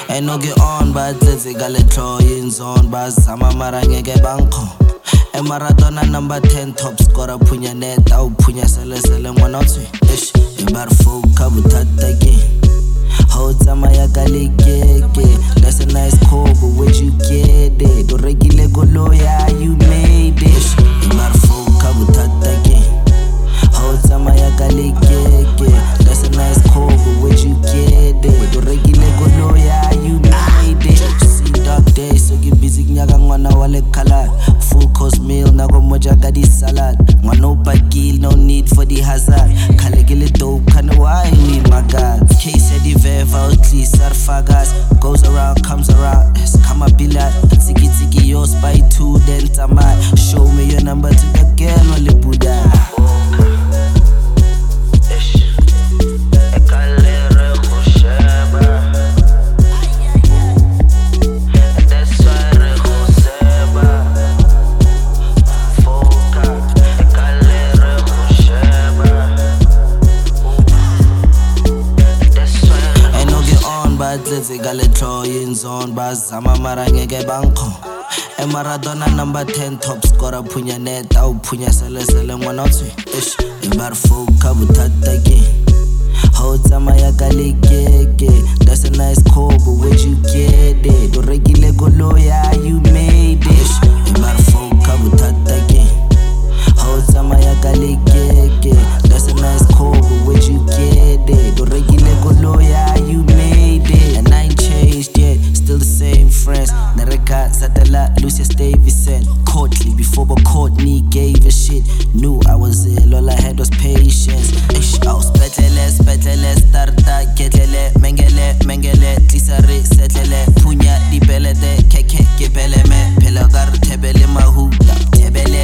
Ain't no get on but tletse ka letlo in zone ba zama mara ngeke bankho e Maradona number 10 top scorer phunya net au phunya sele ngwana tswe ish e bar fo ka bothata ke ho tsamaya ka lekeke that's a nice call but where'd you get it do regile koloya you made it e bar fo ka bothata ke ho tsamaya ka lekeke that's a nice call but where'd you get it do regile koloya you made it see dark days so get busy nyaka ngwana wa le khala full course meal nako moja ka di salad ngwana upakil no need for the hazard khale ke le dope kana why we my god case di veva utli sarfagas goes around comes around es kama bilad tiki yo spy 2 then tamai show me your number to the girl wale buda tletse ka letlo in zone ba zama mara ngeke bankho e Maradona number 10 top scorer phunya net au phunya sele ngwana tswe ish e bar fo ka bothata ke ho tsamaya ka lekeke that's a nice call but where'd you get it do regile koloya you made it e bar fo ka bothata ke ho tsamaya ka lekeke that's a nice call but where'd you get it do regile koloya you made it and I ain't changed yet still the same friends Nareka Zadala Lucia Davison Courtly before but Courtney gave a shit knew I was ill all I had was patience ish I was betlele starta ketlele mengele tlisare setlele phunya dipele de keke ke pele me phela gar thebele mahuta thebele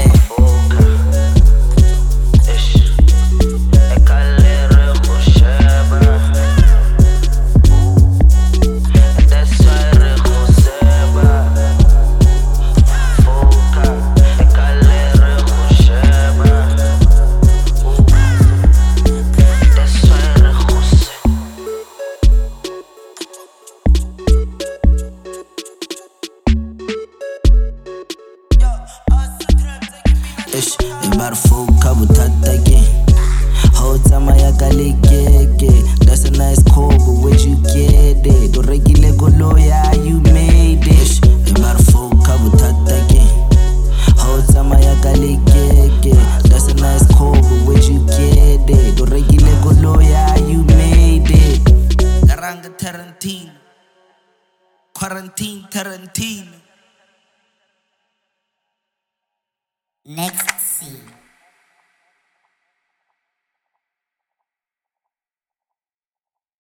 ish e bar fo ka bothata ke ho tsamaya ka lekeke that's a nice call but where'd you get it do regile koloya you made it e bar fo ka bothata ke ho tsamaya ka lekeke that's a nice call but where'd you get it do regile koloya you made it Garanga Tarantino Quarantine Tarantino Next scene.